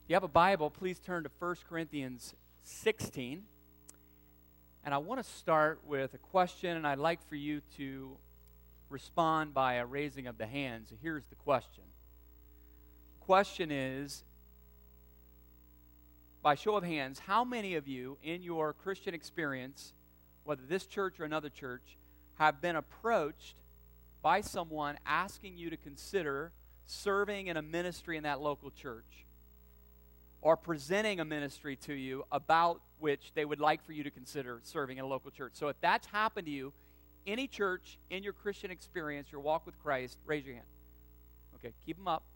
If you have a Bible, please turn to 1 Corinthians 16. And I want to start with a question, and I'd like for you to respond by a raising of the hands. Here's the question. The question is, by show of hands, how many of you in your Christian experience, whether this church or another church, have been approached by someone asking you to consider serving in a ministry in that local church, or presenting a ministry to you about which they would like for you to consider serving in a local church? So if that's happened to you, any church in your Christian experience, your walk with Christ, raise your hand. Okay, keep them up.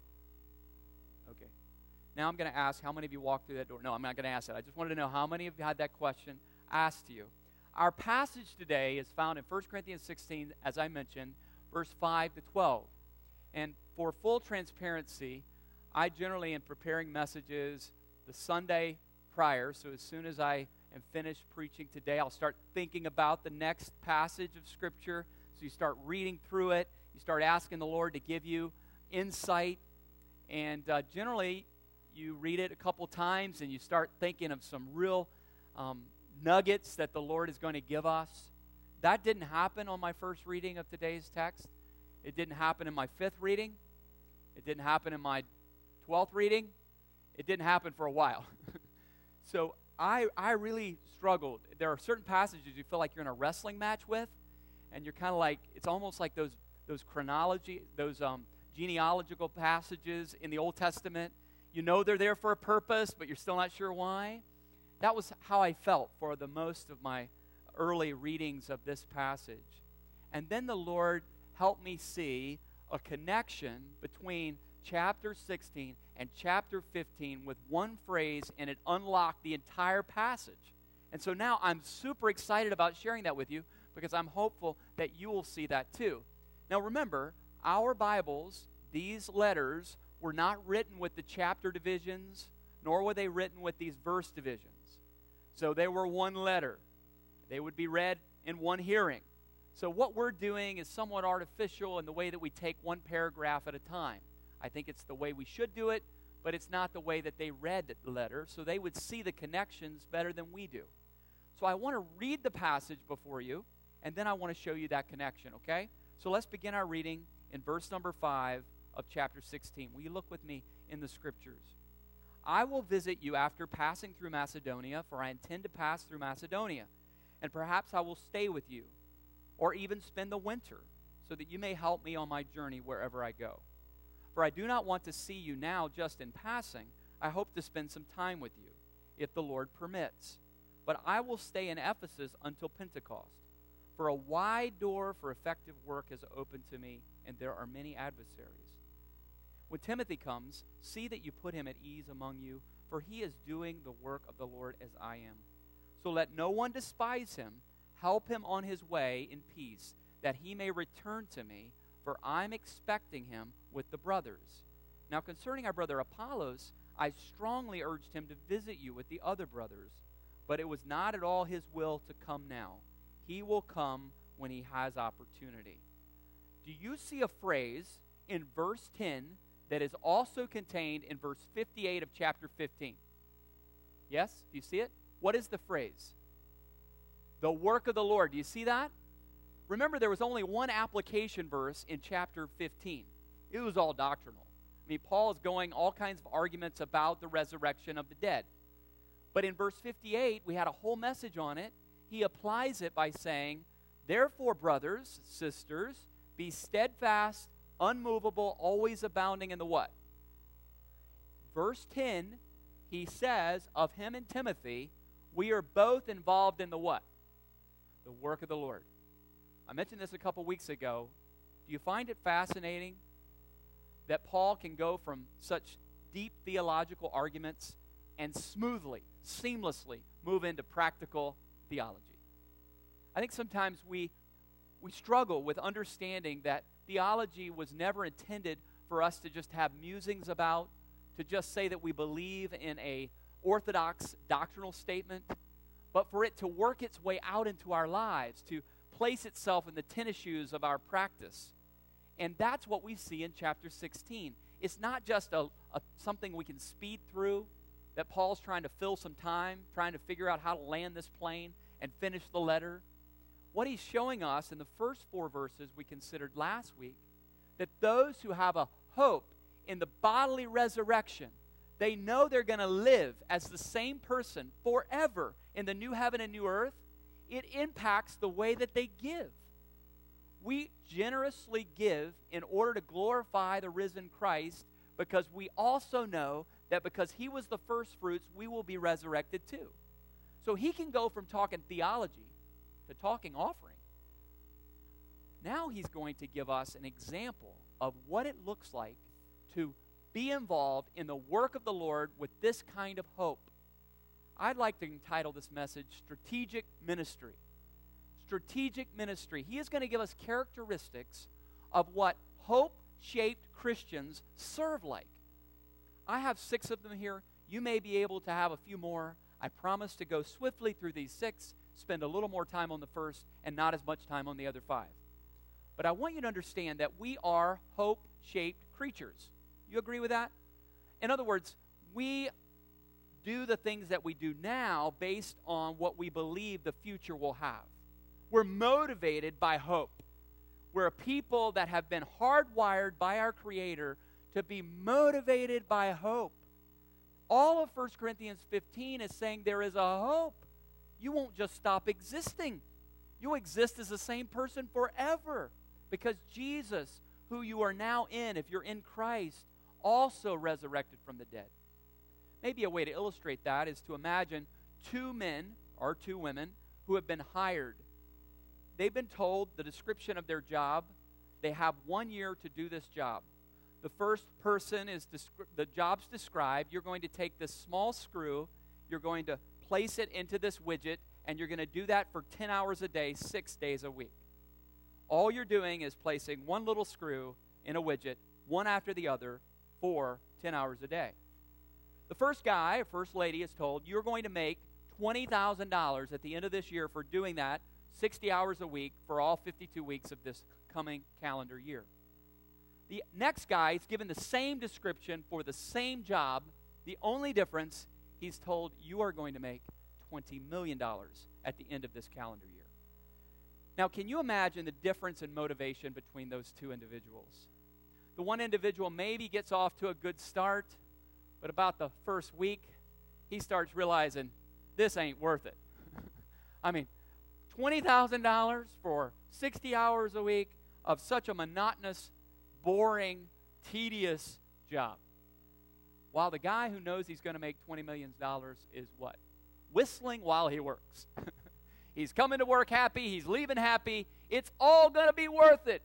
Okay. Now I'm going to ask, how many of you walked through that door? No, I'm not going to ask that. I just wanted to know how many of you had that question asked to you. Our passage today is found in 1 Corinthians 16, as I mentioned, verse 5 to 12. And for full transparency, I generally am preparing messages the Sunday prior, so as soon as I am finished preaching today, I'll start thinking about the next passage of Scripture. So you start reading through it, you start asking the Lord to give you insight, and generally you read it a couple times and you start thinking of some real nuggets that the Lord is going to give us. That didn't happen on my first reading of today's text. It didn't happen in my fifth reading. It didn't happen in my 12th reading. It didn't happen for a while. So I really struggled. There are certain passages you feel like you're in a wrestling match with, and you're kind of like, it's almost like those chronology, those genealogical passages in the Old Testament. You know they're there for a purpose, but you're still not sure why. That was how I felt for the most of my early readings of this passage. And then the Lord helped me see a connection between chapter 16 and chapter 15 with one phrase, and it unlocked the entire passage. And so now I'm super excited about sharing that with you, because I'm hopeful that you will see that too. Now remember, our Bibles, these letters, were not written with the chapter divisions, nor were they written with these verse divisions. So they were one letter. They would be read in one hearing. So what we're doing is somewhat artificial in the way that we take one paragraph at a time. I think it's the way we should do it, but it's not the way that they read the letter, so they would see the connections better than we do. So I want to read the passage before you, and then I want to show you that connection, okay? So let's begin our reading in verse number 5 of chapter 16. Will you look with me in the Scriptures? I will visit you after passing through Macedonia, for I intend to pass through Macedonia, and perhaps I will stay with you, or even spend the winter, so that you may help me on my journey wherever I go. For I do not want to see you now just in passing. I hope to spend some time with you, if the Lord permits. But I will stay in Ephesus until Pentecost. For a wide door for effective work has opened to me, and there are many adversaries. When Timothy comes, see that you put him at ease among you, for he is doing the work of the Lord as I am. So let no one despise him. Help him on his way in peace, that he may return to me, for I'm expecting him with the brothers. Now concerning our brother Apollos, I strongly urged him to visit you with the other brothers, but it was not at all his will to come now. He will come when he has opportunity. Do you see a phrase in verse 10 that is also contained in verse 58 of chapter 15? Yes? Do you see it? What is the phrase? The work of the Lord. Do you see that? Remember, there was only one application verse in chapter 15. It was all doctrinal. I mean, Paul is going all kinds of arguments about the resurrection of the dead. But in verse 58, we had a whole message on it. He applies it by saying, therefore, brothers, sisters, be steadfast, unmovable, always abounding in the what? Verse 10, he says of him and Timothy, we are both involved in the what? The work of the Lord. I mentioned this a couple weeks ago. Do you find it fascinating that Paul can go from such deep theological arguments and smoothly, seamlessly move into practical theology? I think sometimes we struggle with understanding that theology was never intended for us to just have musings about, to just say that we believe in a orthodox doctrinal statement, but for it to work its way out into our lives, to place itself in the tennis shoes of our practice. And that's what we see in chapter 16. It's not just something we can speed through. that Paul's trying to fill some time, trying to figure out how to land this plane and finish the letter. What he's showing us in the first 4 verses we considered last week, that those who have a hope in the bodily resurrection, they know they're going to live as the same person forever in the new heaven and new earth. It impacts the way that they give. We generously give in order to glorify the risen Christ, because we also know that because he was the first fruits, we will be resurrected too. So he can go from talking theology to talking offering. Now he's going to give us an example of what it looks like to be involved in the work of the Lord with this kind of hope. I'd like to entitle this message Strategic Ministry. Strategic ministry. He is going to give us characteristics of what hope-shaped Christians serve like. I have 6 of them here. You may be able to have a few more. I promise to go swiftly through these 6, spend a little more time on the first, and not as much time on the other 5. But I want you to understand that we are hope-shaped creatures. You agree with that? In other words, we do the things that we do now based on what we believe the future will have. We're motivated by hope. We're a people that have been hardwired by our Creator to be motivated by hope. All of 1 Corinthians 15 is saying there is a hope. You won't just stop existing. You'll exist as the same person forever, because Jesus, who you are now in, if you're in Christ, also resurrected from the dead. Maybe a way to illustrate that is to imagine 2 men or 2 women who have been hired. They've been told the description of their job. They have 1 year to do this job. The first person is, the job's described. You're going to take this small screw, you're going to place it into this widget, and you're going to do that for 10 hours a day, 6 days a week. All you're doing is placing one little screw in a widget, one after the other, for 10 hours a day. The first guy or first lady is told, you're going to make $20,000 at the end of this year for doing that 60 hours a week for all 52 weeks of this coming calendar year. The next guy is given the same description for the same job. The only difference, he's told you are going to make $20 million at the end of this calendar year. Now, can you imagine the difference in motivation between those 2 individuals? The one individual maybe gets off to a good start, but about the first week, he starts realizing this ain't worth it. I mean, $20,000 for 60 hours a week of such a monotonous, boring, tedious job. While the guy who knows he's going to make $20 million is what? Whistling while he works. He's coming to work happy. He's leaving happy. It's all going to be worth it.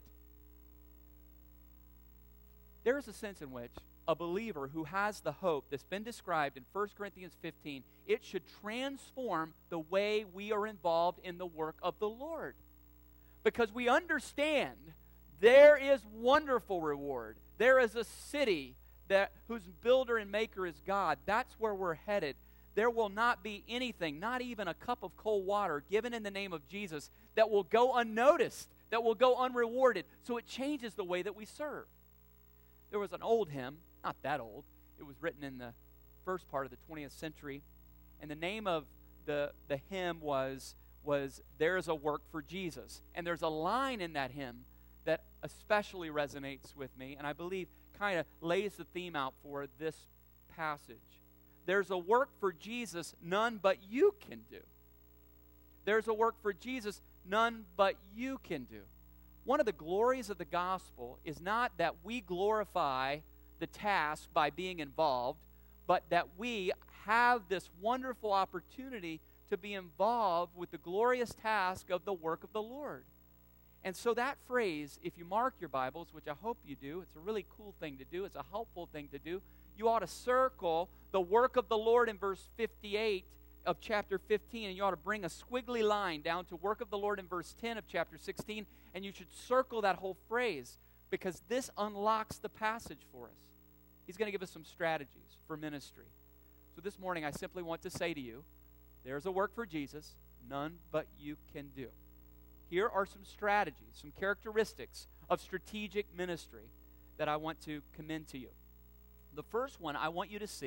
There is a sense in which a believer who has the hope that's been described in 1 Corinthians 15, it should transform the way we are involved in the work of the Lord. Because we understand there is wonderful reward. There is a city whose builder and maker is God. That's where we're headed. There will not be anything, not even a cup of cold water given in the name of Jesus, that will go unnoticed, that will go unrewarded. So it changes the way that we serve. There was an old hymn, not that old. It was written in the first part of the 20th century. And the name of the hymn was There's a Work for Jesus. And there's a line in that hymn that especially resonates with me, and I believe kind of lays the theme out for this passage. There's a work for Jesus none but you can do. There's a work for Jesus none but you can do. One of the glories of the gospel is not that we glorify the task by being involved, but that we have this wonderful opportunity to be involved with the glorious task of the work of the Lord. And so that phrase, if you mark your Bibles, which I hope you do, it's a really cool thing to do, it's a helpful thing to do, you ought to circle the work of the Lord in verse 58 of chapter 15, and you ought to bring a squiggly line down to work of the Lord in verse 10 of chapter 16, and you should circle that whole phrase, because this unlocks the passage for us. He's going to give us some strategies for ministry. So this morning I simply want to say to you, there's a work for Jesus, none but you can do. Here are some strategies, some characteristics of strategic ministry that I want to commend to you. The first one I want you to see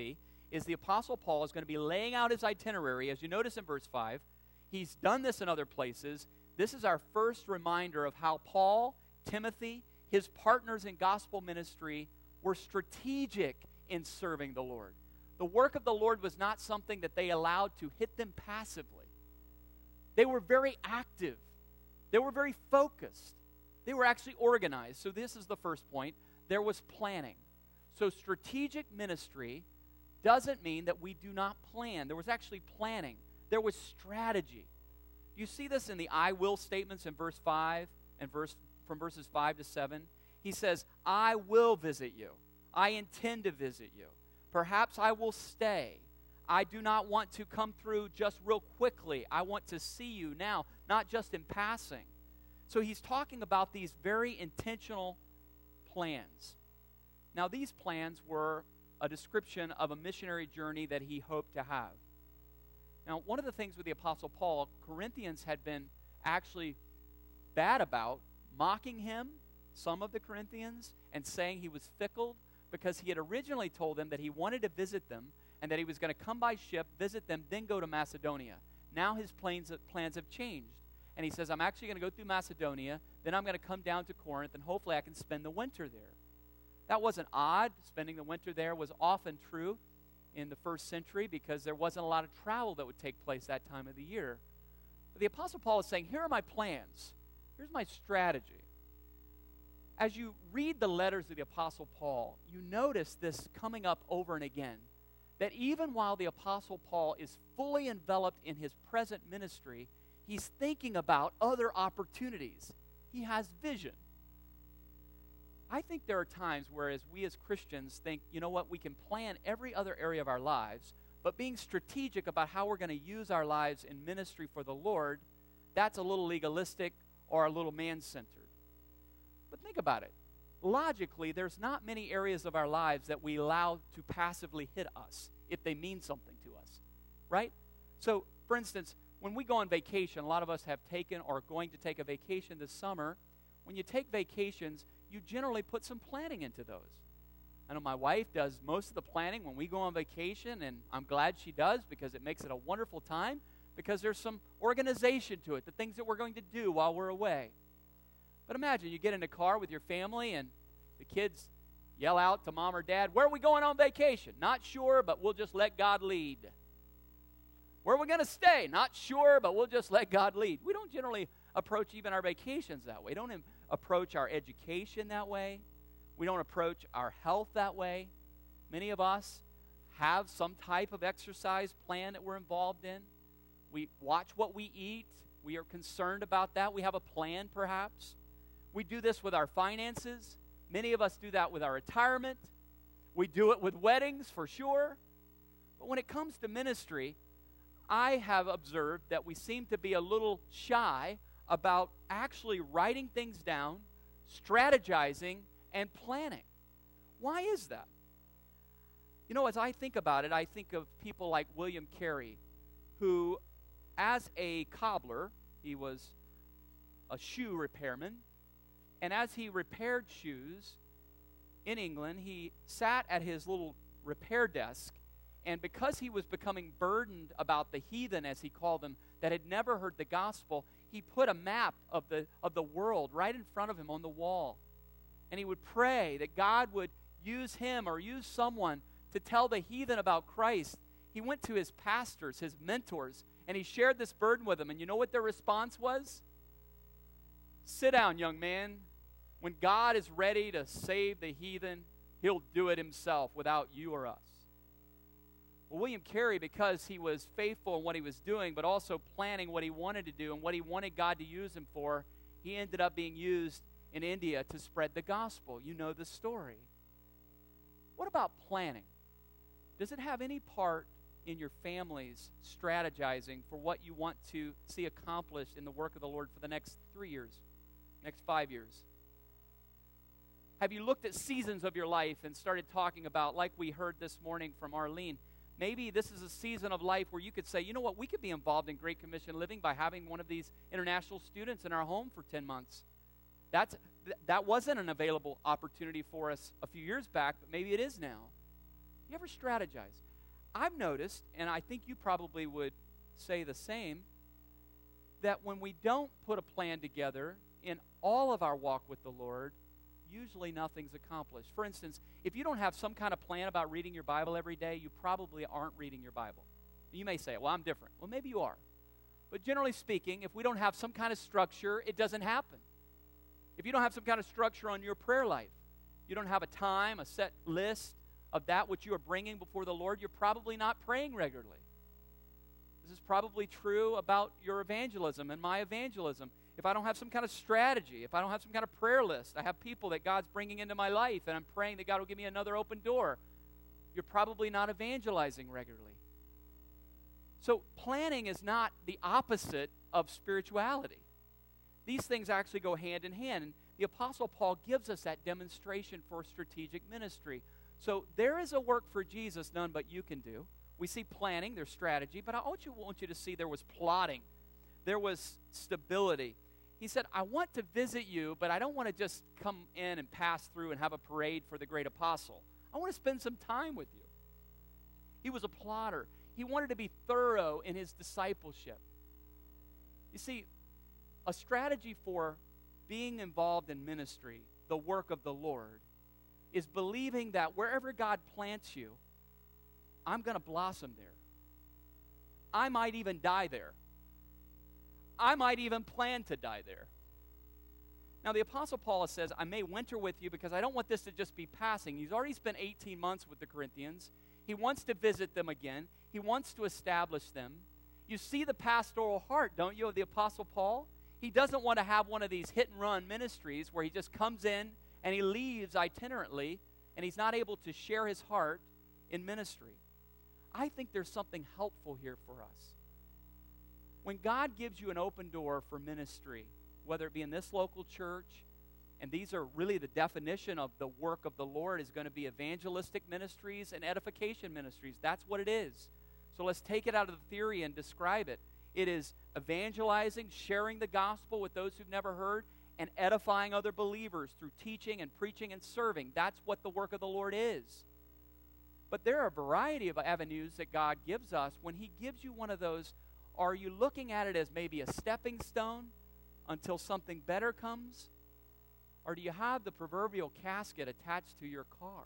is the Apostle Paul is going to be laying out his itinerary. As you notice in verse 5, he's done this in other places. This is our first reminder of how Paul, Timothy, his partners in gospel ministry were strategic in serving the Lord. The work of the Lord was not something that they allowed to hit them passively. They were very active. They were very focused. They were actually organized. So this is the first point. There was planning. So strategic ministry doesn't mean that we do not plan. There was actually planning. There was strategy. You see this in the I will statements in verse 5 and from verses 5 to 7. He says, I will visit you. I intend to visit you. Perhaps I will stay. I do not want to come through just real quickly. I want to see you now, not just in passing. So he's talking about these very intentional plans. Now, these plans were a description of a missionary journey that he hoped to have. Now, one of the things with the Apostle Paul, Corinthians had been actually bad about mocking him, some of the Corinthians, and saying he was fickle because he had originally told them that he wanted to visit them and that he was going to come by ship, visit them, then go to Macedonia. Now his plans have changed. And he says, I'm actually going to go through Macedonia, then I'm going to come down to Corinth, and hopefully I can spend the winter there. That wasn't odd. Spending the winter there was often true in the first century because there wasn't a lot of travel that would take place that time of the year. But the Apostle Paul is saying, here are my plans. Here's my strategy. As you read the letters of the Apostle Paul, you notice this coming up over and again, that even while the Apostle Paul is fully enveloped in his present ministry, he's thinking about other opportunities. He has vision. I think there are times whereas we as Christians think, you know what, we can plan every other area of our lives, but being strategic about how we're going to use our lives in ministry for the Lord, that's a little legalistic or a little man-centered. But think about it. Logically, there's not many areas of our lives that we allow to passively hit us if they mean something to us, right? So, for instance, when we go on vacation, a lot of us have taken or are going to take a vacation this summer. When you take vacations, you generally put some planning into those. I know my wife does most of the planning when we go on vacation, and I'm glad she does because it makes it a wonderful time because there's some organization to it, the things that we're going to do while we're away. But imagine you get in a car with your family and the kids yell out to mom or dad, where are we going on vacation? Not sure, but we'll just let God lead. Where are we going to stay? Not sure, but we'll just let God lead. We don't generally approach even our vacations that way. We don't approach our education that way. We don't approach our health that way. Many of us have some type of exercise plan that we're involved in. We watch what we eat. We are concerned about that. We have a plan, perhaps. We do this with our finances. Many of us do that with our retirement. We do it with weddings, for sure. But when it comes to ministry, I have observed that we seem to be a little shy about actually writing things down, strategizing, and planning. Why is that? You know, as I think about it, I think of people like William Carey, who, as a cobbler, he was a shoe repairman, and as he repaired shoes in England, he sat at his little repair desk, and because he was becoming burdened about the heathen, as he called them, that had never heard the gospel, he put a map of the world right in front of him on the wall. And he would pray that God would use him or use someone to tell the heathen about Christ. He went to his pastors, his mentors, and he shared this burden with them. And you know what their response was? Sit down, young man. When God is ready to save the heathen, he'll do it himself without you or us. Well, William Carey, because he was faithful in what he was doing, but also planning what he wanted to do and what he wanted God to use him for, he ended up being used in India to spread the gospel. You know the story. What about planning? Does it have any part in your family's strategizing for what you want to see accomplished in the work of the Lord for the next 3 years, next 5 years? Have you looked at seasons of your life and started talking about, like we heard this morning from Arlene, maybe this is a season of life where you could say, you know what, we could be involved in Great Commission living by having one of these international students in our home for 10 months. That wasn't an available opportunity for us a few years back, but maybe it is now. You ever strategize? I've noticed, and I think you probably would say the same, that when we don't put a plan together in all of our walk with the Lord, usually nothing's accomplished. For instance, if you don't have some kind of plan about reading your Bible every day, you probably aren't reading your Bible. You may say, well, I'm different. Well, maybe you are. But generally speaking, if we don't have some kind of structure, it doesn't happen. If you don't have some kind of structure on your prayer life, you don't have a time, a set list of that which you are bringing before the Lord, you're probably not praying regularly. This is probably true about your evangelism and my evangelism. If I don't have some kind of strategy, if I don't have some kind of prayer list, I have people that God's bringing into my life, and I'm praying that God will give me another open door, you're probably not evangelizing regularly. So planning is not the opposite of spirituality. These things actually go hand in hand. And the Apostle Paul gives us that demonstration for strategic ministry. So there is a work for Jesus none but you can do. We see planning, there's strategy, but I want you to see there was plotting. There was stability. He said, I want to visit you, but I don't want to just come in and pass through and have a parade for the great apostle. I want to spend some time with you. He was a plotter. He wanted to be thorough in his discipleship. You see, a strategy for being involved in ministry, the work of the Lord, is believing that wherever God plants you, I'm going to blossom there. I might even die there. I might even plan to die there. Now, the Apostle Paul says, I may winter with you because I don't want this to just be passing. He's already spent 18 months with the Corinthians. He wants to visit them again. He wants to establish them. You see the pastoral heart, don't you, of the Apostle Paul? He doesn't want to have one of these hit-and-run ministries where he just comes in and he leaves itinerantly and he's not able to share his heart in ministry. I think there's something helpful here for us. When God gives you an open door for ministry, whether it be in this local church, and these are really the definition of the work of the Lord, is going to be evangelistic ministries and edification ministries. That's what it is. So let's take it out of the theory and describe it. It is evangelizing, sharing the gospel with those who've never heard, and edifying other believers through teaching and preaching and serving. That's what the work of the Lord is. But there are a variety of avenues that God gives us. When He gives you one of those, are you looking at it as maybe a stepping stone until something better comes? Or do you have the proverbial casket attached to your car?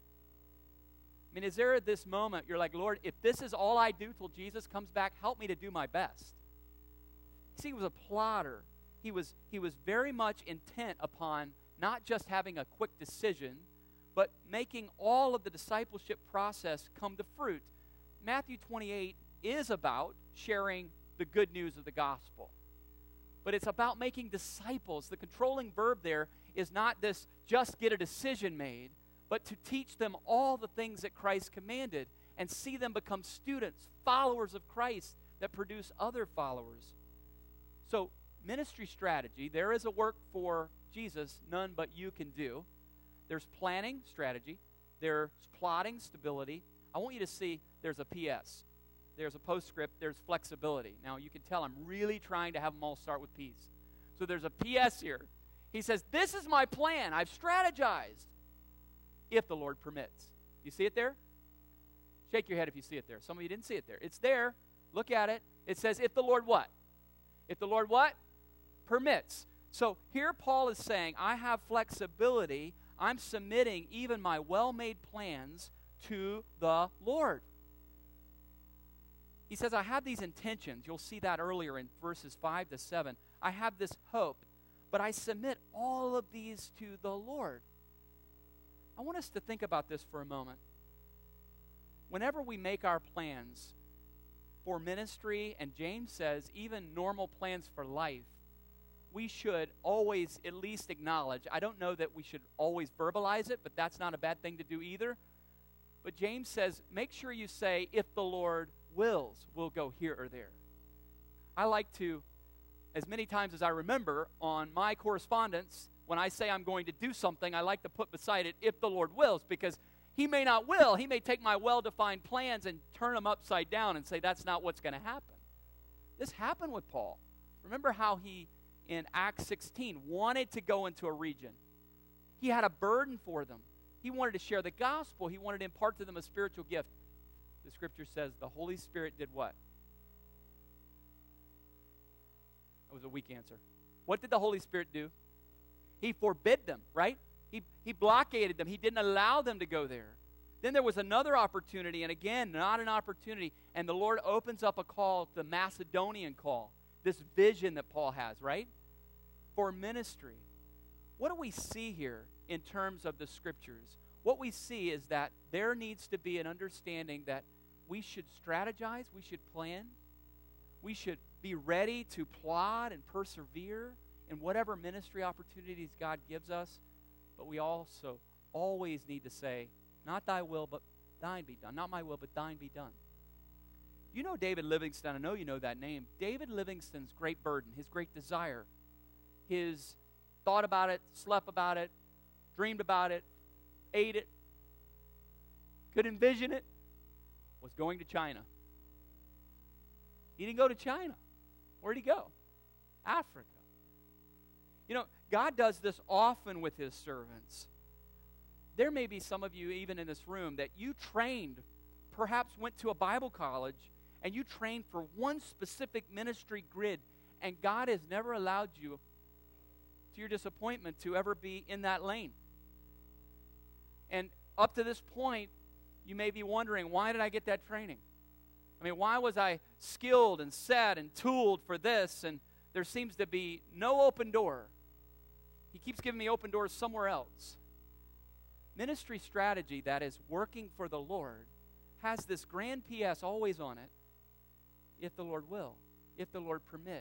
I mean, is there at this moment, you're like, Lord, if this is all I do till Jesus comes back, help me to do my best. See, he was a plotter. He was very much intent upon not just having a quick decision, but making all of the discipleship process come to fruit. Matthew 28 is about sharing the good news of the gospel. But it's about making disciples. The controlling verb there is not this just get a decision made, but to teach them all the things that Christ commanded and see them become students, followers of Christ that produce other followers. So, ministry strategy, there is a work for Jesus none but you can do. There's planning, strategy. There's plotting, stability. I want you to see there's a PS. There's a postscript. There's flexibility. Now, you can tell I'm really trying to have them all start with P's. So there's a PS here. He says, this is my plan. I've strategized, if the Lord permits. You see it there? Shake your head if you see it there. Some of you didn't see it there. It's there. Look at it. It says, if the Lord what? If the Lord what? Permits. So here Paul is saying, I have flexibility. I'm submitting even my well-made plans to the Lord. He says, I have these intentions. You'll see that earlier in verses 5 to 7. I have this hope, but I submit all of these to the Lord. I want us to think about this for a moment. Whenever we make our plans for ministry, and James says even normal plans for life, we should always at least acknowledge. I don't know that we should always verbalize it, but that's not a bad thing to do either. But James says, make sure you say, if the Lord wills, we'll go here or there. I like to, as many times as I remember, on my correspondence, when I say I'm going to do something, I like to put beside it, if the Lord wills, because He may not will. He may take my well-defined plans and turn them upside down and say that's not what's going to happen. This happened with Paul. Remember how he, in Acts 16, wanted to go into a region. He had a burden for them. He wanted to share the gospel. He wanted to impart to them a spiritual gift. the Scripture says the Holy Spirit did what? That was a weak answer. What did the Holy Spirit do? He forbid them, right? He blockaded them. He didn't allow them to go there. Then there was another opportunity, and again, not an opportunity, and the Lord opens up a call, the Macedonian call, this vision that Paul has, right? For ministry. What do we see here in terms of the Scriptures? What we see is that there needs to be an understanding that we should strategize, we should plan, we should be ready to plod and persevere in whatever ministry opportunities God gives us, but we also always need to say, not thy will, but thine be done. Not my will, but thine be done. You know David Livingstone. I know you know that name. David Livingstone's great burden, his great desire, his thought about it, slept about it, dreamed about it, ate it, could envision it, was going to China. He didn't go to China. Where'd he go? Africa. You know, God does this often with his servants. There may be some of you, even in this room, that you trained, perhaps went to a Bible college, and you trained for one specific ministry grid, and God has never allowed you, to your disappointment, to ever be in that lane. And up to this point, you may be wondering, why did I get that training? I mean, why was I skilled and set and tooled for this, and there seems to be no open door? He keeps giving me open doors somewhere else. Ministry strategy that is working for the Lord has this grand PS always on it, if the Lord will, if the Lord permit.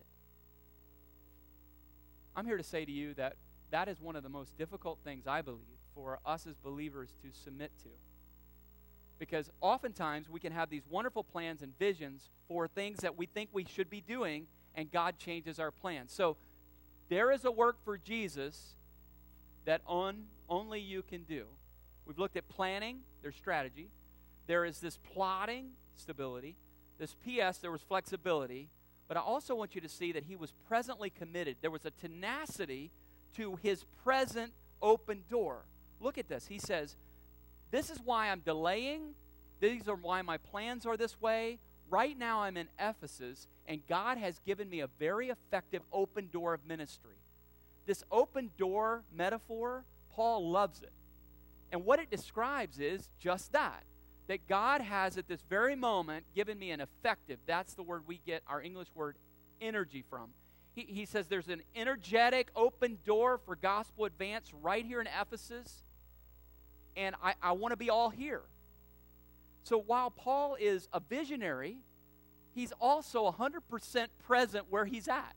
I'm here to say to you that that is one of the most difficult things, I believe, for us as believers to submit to. Because oftentimes we can have these wonderful plans and visions for things that we think we should be doing, and God changes our plans. So there is a work for Jesus that only you can do. We've looked at planning, there's strategy. There is this plotting, stability. This PS, there was flexibility. But I also want you to see that he was presently committed. There was a tenacity to his present open door. Look at this. He says, this is why I'm delaying. These are why my plans are this way. Right now I'm in Ephesus, and God has given me a very effective open door of ministry. This open door metaphor, Paul loves it. And what it describes is just that God has at this very moment given me an effective, that's the word we get our English word energy from. He says there's an energetic open door for gospel advance right here in Ephesus, and I want to be all here. So while Paul is a visionary, he's also 100% present where he's at.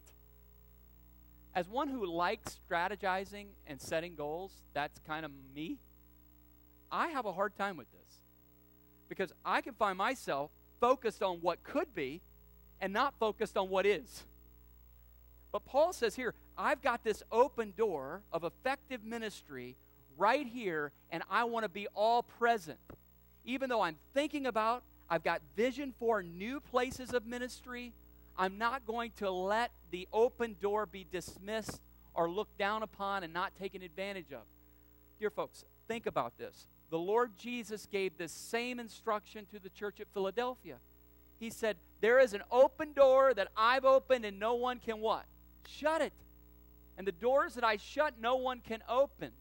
As one who likes strategizing and setting goals, that's kind of me, I have a hard time with this. Because I can find myself focused on what could be and not focused on what is. But Paul says here, I've got this open door of effective ministry right here, and I want to be all present. Even though I'm thinking about, I've got vision for new places of ministry, I'm not going to let the open door be dismissed or looked down upon and not taken advantage of. Dear folks, think about this. The Lord Jesus gave this same instruction to the church at Philadelphia. He said, there is an open door that I've opened and no one can what? Shut it. And the doors that I shut, no one can open.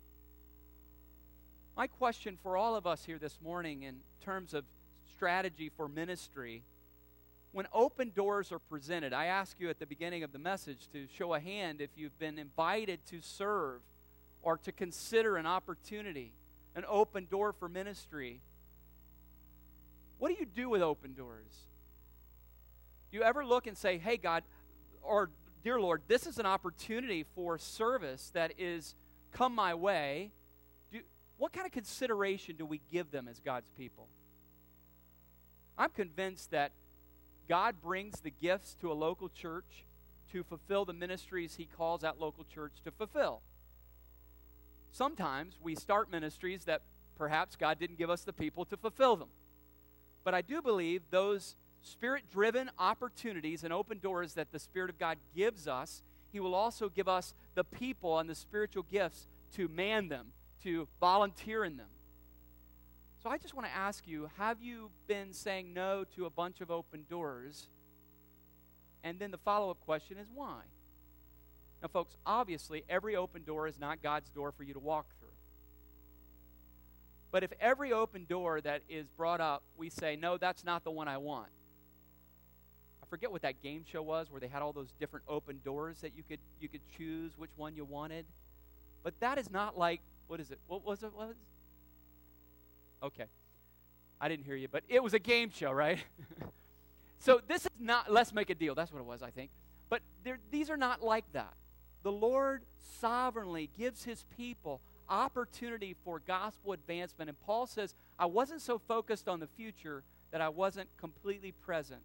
My question for all of us here this morning in terms of strategy for ministry, when open doors are presented, I ask you at the beginning of the message to show a hand if you've been invited to serve or to consider an opportunity, an open door for ministry. What do you do with open doors? Do you ever look and say, hey, God, or dear Lord, this is an opportunity for service that is come my way. What kind of consideration do we give them as God's people? I'm convinced that God brings the gifts to a local church to fulfill the ministries he calls that local church to fulfill. Sometimes we start ministries that perhaps God didn't give us the people to fulfill them. But I do believe those Spirit-driven opportunities and open doors that the Spirit of God gives us, he will also give us the people and the spiritual gifts to man them, to volunteer in them. So I just want to ask you, have you been saying no to a bunch of open doors? And then the follow-up question is why? Now, folks, obviously, every open door is not God's door for you to walk through. But if every open door that is brought up, we say, no, that's not the one I want. I forget what that game show was where they had all those different open doors that you could choose which one you wanted. But that is not like, what is it? What was it? Okay. I didn't hear you, but it was a game show, right? So this is not, let's make a deal. That's what it was, I think. But these are not like that. The Lord sovereignly gives his people opportunity for gospel advancement. And Paul says, I wasn't so focused on the future that I wasn't completely present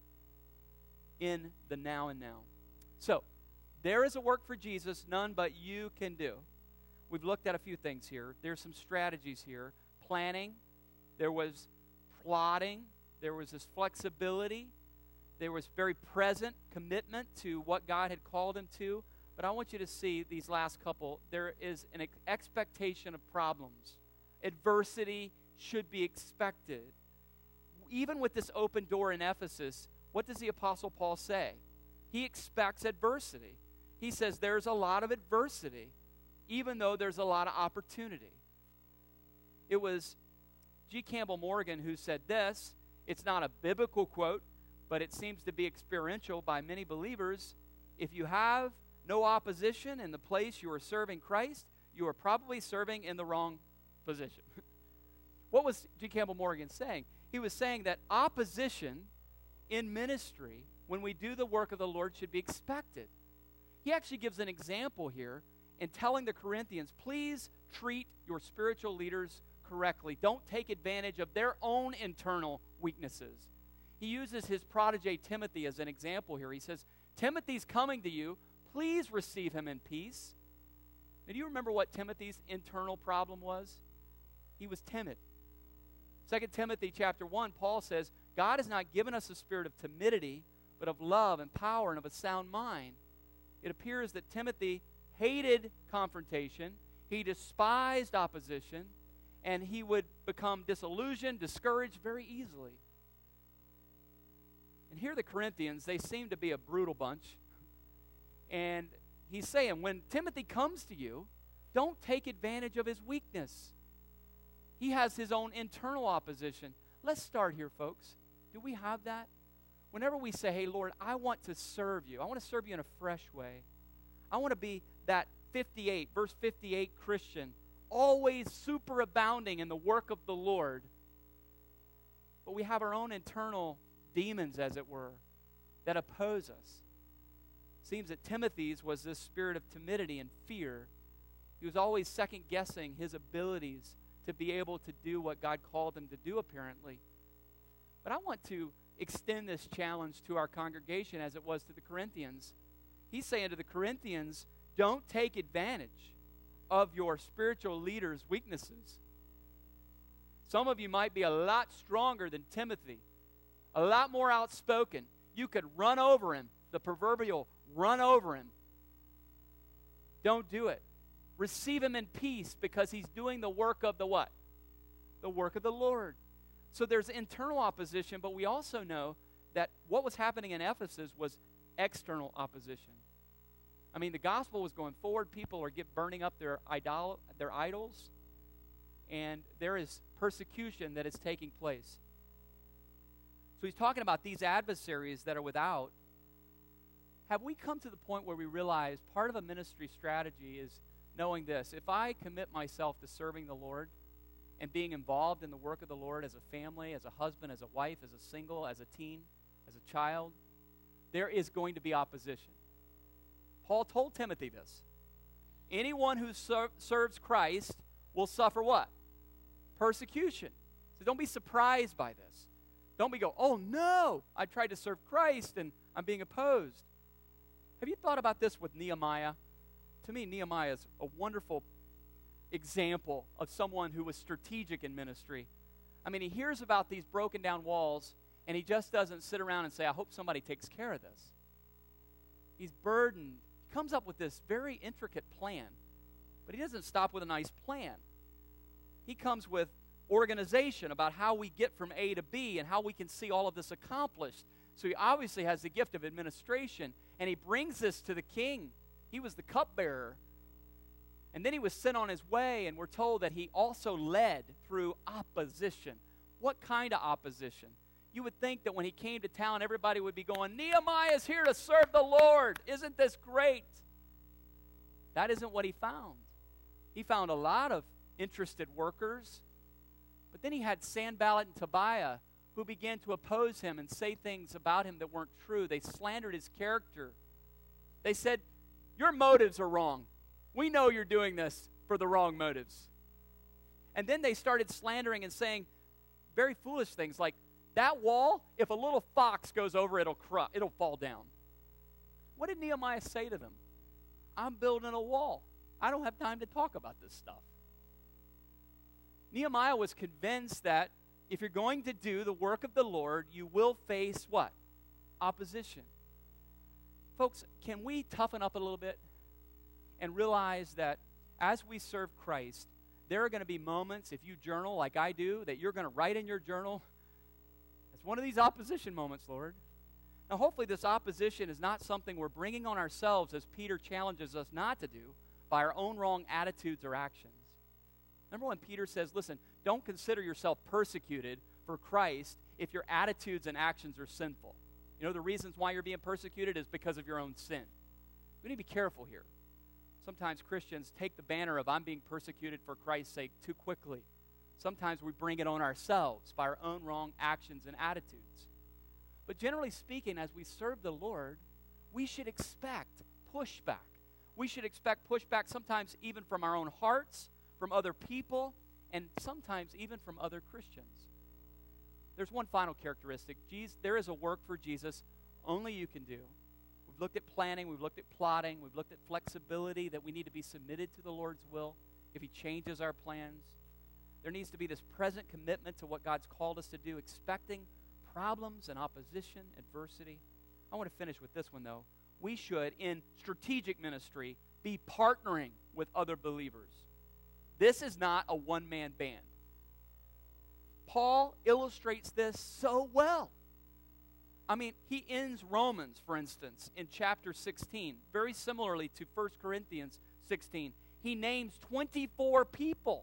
in the now and now. So, there is a work for Jesus none but you can do. We've looked at a few things here. There's some strategies here. Planning. There was plotting. There was this flexibility. There was very present commitment to what God had called him to. But I want you to see these last couple. There is an expectation of problems. Adversity should be expected. Even with this open door in Ephesus, what does the Apostle Paul say? He expects adversity. He says there's a lot of adversity, even though there's a lot of opportunity. It was G. Campbell Morgan who said this. It's not a biblical quote, but it seems to be experiential by many believers. If you have no opposition in the place you are serving Christ, you are probably serving in the wrong position. What was G. Campbell Morgan saying? He was saying that opposition in ministry, when we do the work of the Lord, should be expected. He actually gives an example here in telling the Corinthians, please treat your spiritual leaders correctly. Don't take advantage of their own internal weaknesses. He uses his protege Timothy as an example here. He says, Timothy's coming to you. Please receive him in peace. Now, do you remember what Timothy's internal problem was? He was timid. 2 Timothy chapter 1, Paul says, God has not given us a spirit of timidity, but of love and power and of a sound mind. It appears that Timothy hated confrontation. He despised opposition, and he would become disillusioned, discouraged very easily. And here the Corinthians, they seem to be a brutal bunch. And he's saying, when Timothy comes to you, don't take advantage of his weakness. He has his own internal opposition. Let's start here, folks. Do we have that? Whenever we say, hey, Lord, I want to serve you. I want to serve you in a fresh way. I want to be that verse 58 Christian, always superabounding in the work of the Lord. But we have our own internal demons, as it were, that oppose us. It seems that Timothy's was this spirit of timidity and fear. He was always second-guessing his abilities to be able to do what God called him to do, apparently. But I want to extend this challenge to our congregation as it was to the Corinthians. He's saying to the Corinthians, don't take advantage of your spiritual leaders' weaknesses. Some of you might be a lot stronger than Timothy, a lot more outspoken. You could run over him, the proverbial run over him. Don't do it. Receive him in peace because he's doing the work of the what? The work of the Lord. So there's internal opposition, but we also know that what was happening in Ephesus was external opposition. I mean, the gospel was going forward. People are burning up their idols, and there is persecution that is taking place. So he's talking about these adversaries that are without. Have we come to the point where we realize part of a ministry strategy is knowing this? If I commit myself to serving the Lord and being involved in the work of the Lord as a family, as a husband, as a wife, as a single, as a teen, as a child, there is going to be opposition. Paul told Timothy this. Anyone who serves Christ will suffer what? Persecution. So don't be surprised by this. Don't be oh no, I tried to serve Christ and I'm being opposed. Have you thought about this with Nehemiah? To me, Nehemiah is a wonderful example of someone who was strategic in ministry. I mean, he hears about these broken down walls, and he just doesn't sit around and say, I hope somebody takes care of this. He's burdened. He comes up with this very intricate plan, but he doesn't stop with a nice plan. He comes with organization about how we get from A to B and how we can see all of this accomplished. So he obviously has the gift of administration, and he brings this to the king. He was the cupbearer. And then he was sent on his way, and we're told that he also led through opposition. What kind of opposition? You would think that when he came to town, everybody would be going, Nehemiah is here to serve the Lord. Isn't this great? That isn't what he found. He found a lot of interested workers, but then he had Sanballat and Tobiah who began to oppose him and say things about him that weren't true. They slandered his character. They said, your motives are wrong. We know you're doing this for the wrong motives. And then they started slandering and saying very foolish things like, that wall, if a little fox goes over, it'll fall down. What did Nehemiah say to them? I'm building a wall. I don't have time to talk about this stuff. Nehemiah was convinced that if you're going to do the work of the Lord, you will face what? Opposition. Folks, can we toughen up a little bit and realize that as we serve Christ, there are going to be moments, if you journal like I do, that you're going to write in your journal, it's one of these opposition moments, Lord. Now, hopefully this opposition is not something we're bringing on ourselves, as Peter challenges us not to do, by our own wrong attitudes or actions. Remember when Peter says, listen, don't consider yourself persecuted for Christ if your attitudes and actions are sinful. You know, the reasons why you're being persecuted is because of your own sin. We need to be careful here. Sometimes Christians take the banner of I'm being persecuted for Christ's sake too quickly. Sometimes we bring it on ourselves by our own wrong actions and attitudes. But generally speaking, as we serve the Lord, we should expect pushback. We should expect pushback sometimes even from our own hearts, from other people, and sometimes even from other Christians. There's one final characteristic. There is a work for Jesus only you can do. We've looked at planning, we've looked at plotting, we've looked at flexibility, that we need to be submitted to the Lord's will if he changes our plans. There needs to be this present commitment to what God's called us to do, expecting problems and opposition, adversity. I want to finish with this one, though. We should, in strategic ministry, be partnering with other believers. This is not a one-man band. Paul illustrates this so well. I mean, he ends Romans, for instance, in chapter 16, very similarly to 1 Corinthians 16. He names 24 people.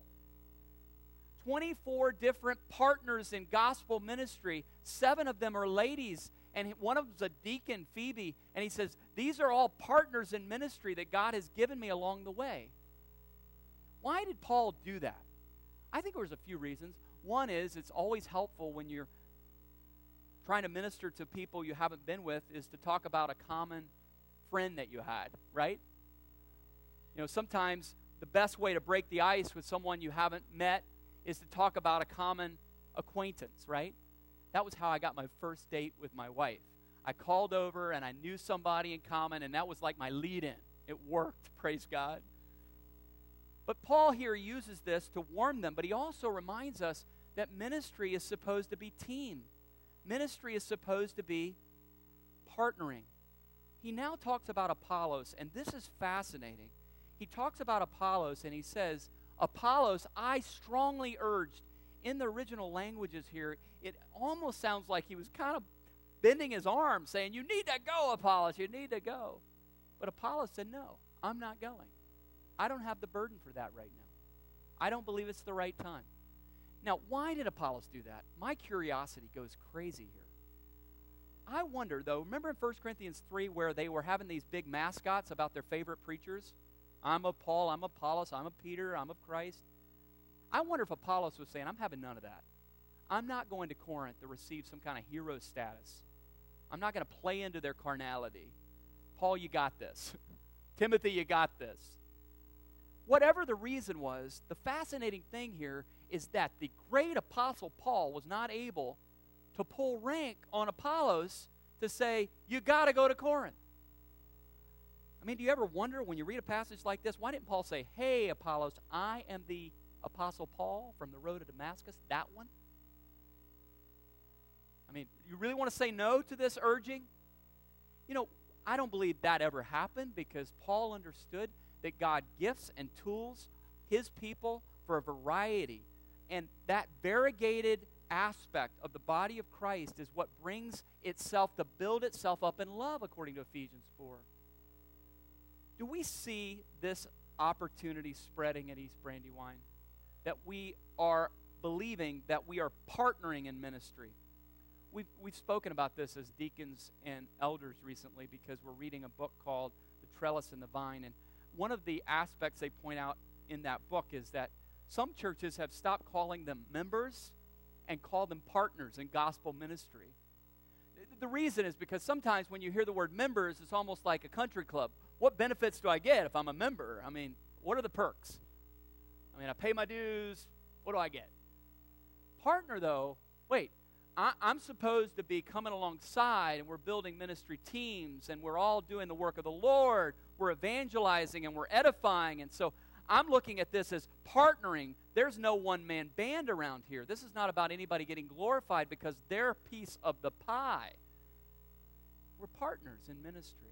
24 different partners in gospel ministry. 7 of them are ladies, and one of them's a deacon, Phoebe. And he says, these are all partners in ministry that God has given me along the way. Why did Paul do that? I think there was a few reasons. One is it's always helpful when you're trying to minister to people you haven't been with is to talk about a common friend that you had, right? You know, sometimes the best way to break the ice with someone you haven't met is to talk about a common acquaintance, right? That was how I got my first date with my wife. I called over and I knew somebody in common, and that was like my lead-in. It worked, praise God. But Paul here uses this to warn them, but he also reminds us that ministry is supposed to be team. Ministry is supposed to be partnering. He now talks about Apollos, and this is fascinating. He talks about Apollos, and he says, Apollos, I strongly urged. In the original languages here, it almost sounds like he was kind of bending his arm, saying, you need to go, Apollos, you need to go. But Apollos said, no, I'm not going. I don't have the burden for that right now. I don't believe it's the right time. Now, why did Apollos do that? My curiosity goes crazy here. I wonder, though, remember in 1 Corinthians 3 where they were having these big mascots about their favorite preachers? I'm of Paul, I'm of Apollos, I'm of Peter, I'm of Christ. I wonder if Apollos was saying, I'm having none of that. I'm not going to Corinth to receive some kind of hero status. I'm not going to play into their carnality. Paul, you got this. Timothy, you got this. Whatever the reason was, the fascinating thing here is that the great apostle Paul was not able to pull rank on Apollos to say, you got to go to Corinth. I mean, do you ever wonder when you read a passage like this, why didn't Paul say, hey, Apollos, I am the apostle Paul from the road to Damascus, that one? I mean, you really want to say no to this urging? You know, I don't believe that ever happened because Paul understood that God gifts and tools his people for a variety. And that variegated aspect of the body of Christ is what brings itself to build itself up in love, according to Ephesians 4. Do we see this opportunity spreading at East Brandywine? That we are believing that we are partnering in ministry. We've spoken about this as deacons and elders recently because we're reading a book called The Trellis and the Vine. And one of the aspects they point out in that book is that some churches have stopped calling them members and call them partners in gospel ministry. The reason is because sometimes when you hear the word members, it's almost like a country club. What benefits do I get if I'm a member? I mean, what are the perks? I mean, I pay my dues. What do I get? Partner, though, wait, I'm supposed to be coming alongside, and we're building ministry teams, and we're all doing the work of the Lord. We're evangelizing, and we're edifying. And so I'm looking at this as partnering. There's no one-man band around here. This is not about anybody getting glorified because they're a piece of the pie. We're partners in ministry.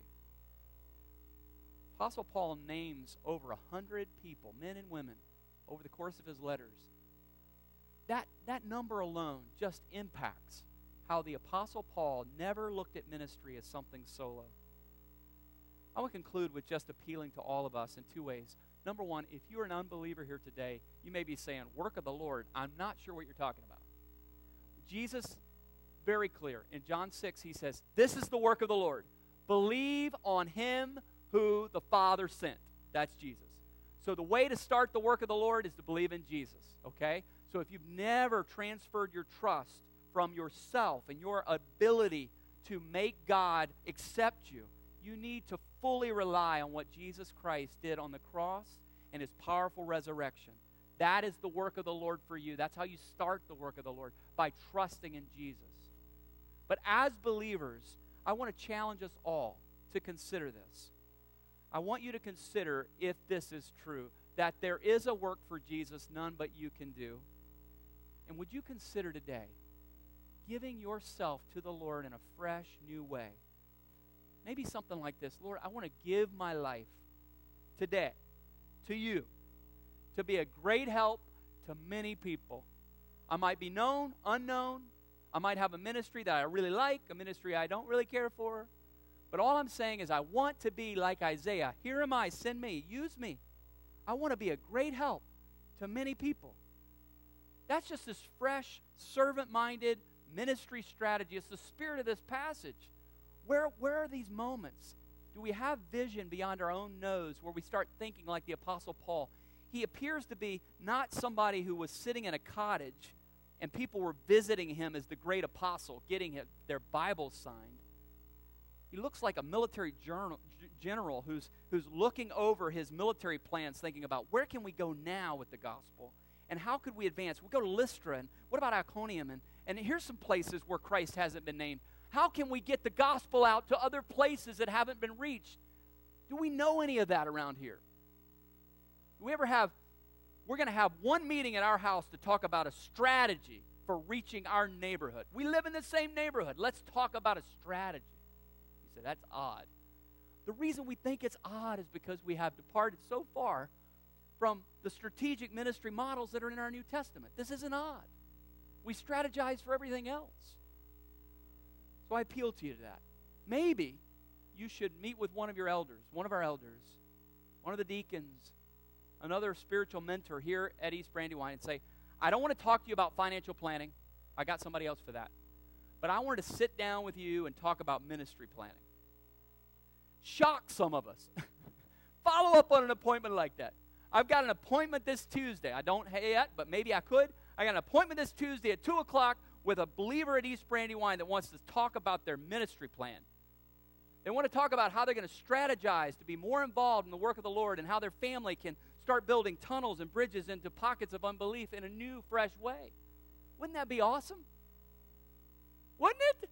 Apostle Paul names over 100 people, men and women, over the course of his letters. That number alone just impacts how the Apostle Paul never looked at ministry as something solo. I will conclude with just appealing to all of us in two ways. Number one, if you're an unbeliever here today, you may be saying, work of the Lord. I'm not sure what you're talking about. Jesus, very clear. In John 6, he says, this is the work of the Lord. Believe on him who the Father sent. That's Jesus. So the way to start the work of the Lord is to believe in Jesus, okay? So if you've never transferred your trust from yourself and your ability to make God accept you, you need to fully rely on what Jesus Christ did on the cross and his powerful resurrection. That is the work of the Lord for you. That's how you start the work of the Lord, by trusting in Jesus. But as believers, I want to challenge us all to consider this. I want you to consider, if this is true, that there is a work for Jesus none but you can do. And would you consider today giving yourself to the Lord in a fresh, new way? Maybe something like this. Lord, I want to give my life today to you to be a great help to many people. I might be known, unknown. I might have a ministry that I really like, a ministry I don't really care for. But all I'm saying is I want to be like Isaiah. Here am I, send me, use me. I want to be a great help to many people. That's just this fresh, servant-minded ministry strategy. It's the spirit of this passage. Where are these moments? Do we have vision beyond our own nose where we start thinking like the Apostle Paul? He appears to be not somebody who was sitting in a cottage and people were visiting him as the great apostle, getting their Bibles signed. He looks like a military general who's looking over his military plans, thinking about where can we go now with the gospel? And how could we advance? We go to Lystra, and what about Iconium? And here's some places where Christ hasn't been named. How can we get the gospel out to other places that haven't been reached? Do we know any of that around here? Do we ever have, we're going to have one meeting at our house to talk about a strategy for reaching our neighborhood. We live in the same neighborhood. Let's talk about a strategy. You say, that's odd. The reason we think it's odd is because we have departed so far from the strategic ministry models that are in our New Testament. This isn't odd. We strategize for everything else. So I appeal to you to that. Maybe you should meet with one of your elders, one of our elders, one of the deacons, another spiritual mentor here at East Brandywine and say, I don't want to talk to you about financial planning. I got somebody else for that. But I want to sit down with you and talk about ministry planning. Shock some of us. Follow up on an appointment like that. I've got an appointment this Tuesday. I don't yet, but maybe I could. I got an appointment this Tuesday at 2 o'clock with a believer at East Brandywine that wants to talk about their ministry plan. They want to talk about how they're going to strategize to be more involved in the work of the Lord and how their family can start building tunnels and bridges into pockets of unbelief in a new, fresh way. Wouldn't that be awesome? Wouldn't it?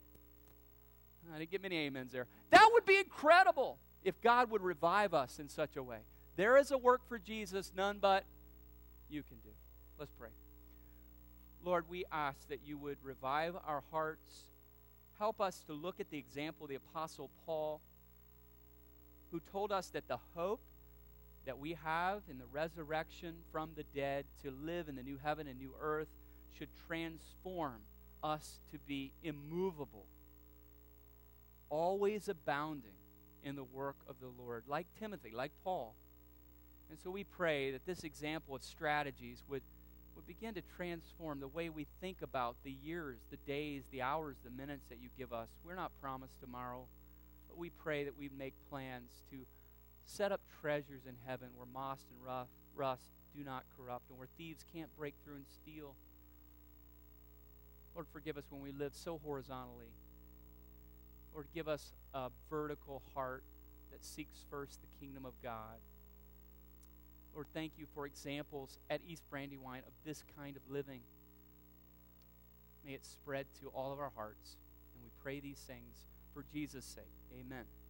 I didn't get many amens there. That would be incredible if God would revive us in such a way. There is a work for Jesus, none but you can do. Let's pray. Lord, we ask that you would revive our hearts. Help us to look at the example of the Apostle Paul, who told us that the hope that we have in the resurrection from the dead to live in the new heaven and new earth should transform us to be immovable, always abounding in the work of the Lord, like Timothy, like Paul. And so we pray that this example of strategies would begin to transform the way we think about the years, the days, the hours, the minutes that you give us. We're not promised tomorrow, but we pray that we make plans to set up treasures in heaven where moss and rust do not corrupt and where thieves can't break through and steal. Lord, forgive us when we live so horizontally. Lord, give us a vertical heart that seeks first the kingdom of God. Lord, thank you for examples at East Brandywine of this kind of living. May it spread to all of our hearts. And we pray these things for Jesus' sake. Amen.